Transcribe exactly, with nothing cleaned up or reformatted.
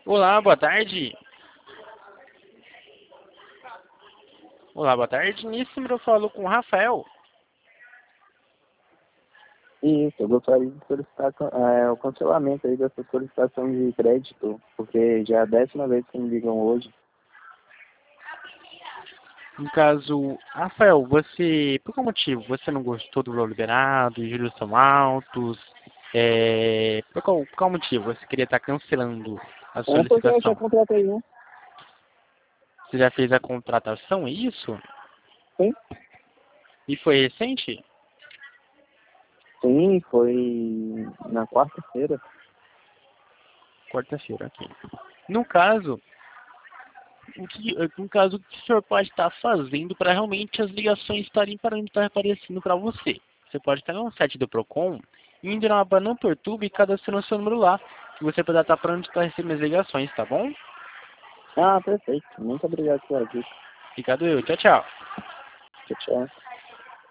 Olá, boa tarde. Olá, boa tarde. Nesse número eu falo com o Rafael. Isso, eu gostaria de solicitar é, o cancelamento aí dessa solicitação de crédito, porque já é a décima vez que me ligam hoje. No caso, Rafael, você, por qual motivo? Você não gostou do valor liberado, os juros são altos? É, por, qual, por qual motivo você queria estar cancelando a É porque eu já solicitação? contratei um, Você já fez a contratação, é isso? sim? E foi recente? Sim, foi na quarta-feira. Quarta-feira, ok. No caso, o que, no caso, o que o senhor pode estar fazendo para realmente as ligações estarem parando de estar aparecendo para você? Você pode estar no site do Procon, indo na aba Não Perturbe e cadastrando o seu número lá, que você poderá estar parando de estar recebendo as ligações, tá bom? Ah, perfeito. Muito obrigado pela dica. Obrigado eu. Tchau, tchau. Tchau, tchau.